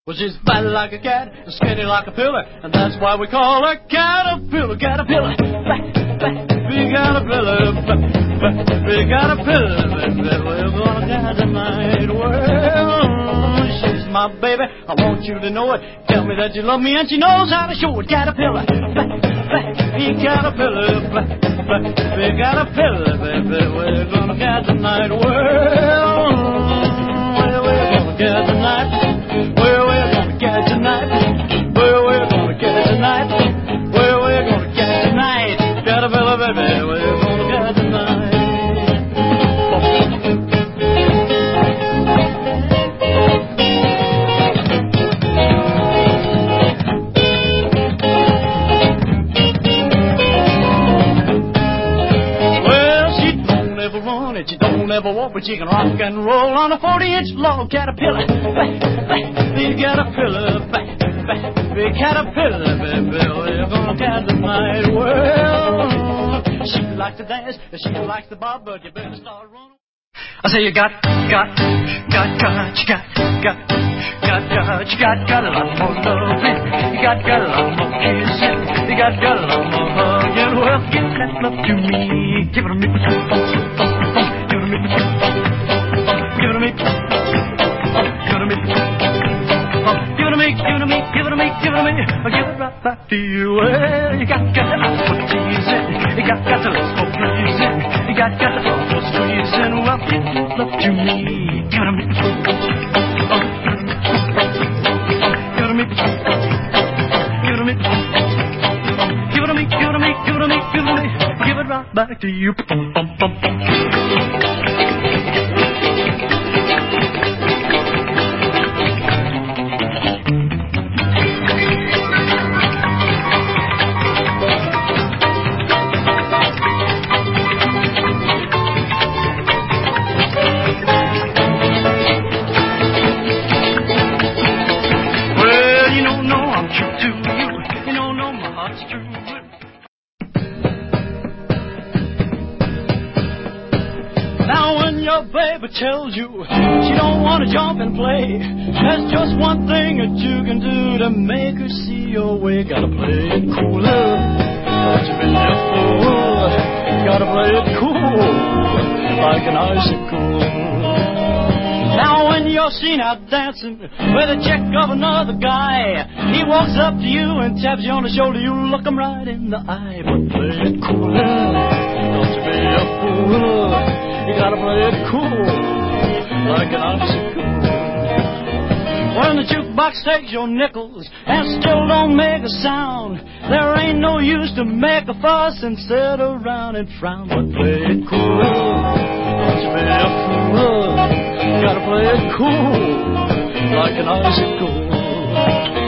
Well, she's fat like a cat, and skinny like a pillar, and that's why we call her Caterpillar, Caterpillar. We Caterpillar, we Caterpillar, we're gonna die tonight. Well, she's my baby, I want you to know it. Tell me that you love me, and she knows how to show it. Caterpillar, we Caterpillar, we Caterpillar, baby, we're gonna die tonight. Well, we're gonna die tonight. Where we're gonna get tonight? Where we're gonna get tonight? Where we're gonna get tonight? Caterpillar, baby, we're gonna get tonight. Well, she don't ever run and she don't ever walk, but she can rock and roll on a 40-inch log. Caterpillar, big caterpillar, big caterpillar, baby, we're gonna get tonight. Well, she likes to dance, she likes to bob, but you better start running. I say you got a lot more loving, you got a lot more kissing, you got a lot more hugging. Well, give that love to me, give it to me, give it to me, give it to me, give it to me. Give it right back to you. Well, you got to ask for teasing, you got to look for pleasing, you got to love for squeezing. Well, give love to me, give it to me, give it to me, give it to me, give it to me, give it to me, give it to me, give it to me, give it right back to you. Baby tells you she don't want to jump and play. There's just one thing that you can do to make her see your way. Gotta play it cool, don't you be a fool. Gotta play it cool, like an icicle. Now when you're seen out dancing with a chick of another guy, he walks up to you and taps you on the shoulder, you look him right in the eye. But play it cool, don't you be a fool. You gotta play it cool, like an icicle. When the jukebox takes your nickels and still don't make a sound, there ain't no use to make a fuss and sit around and frown. But play it cool, don't you be a fool. You gotta play it cool, like an icicle.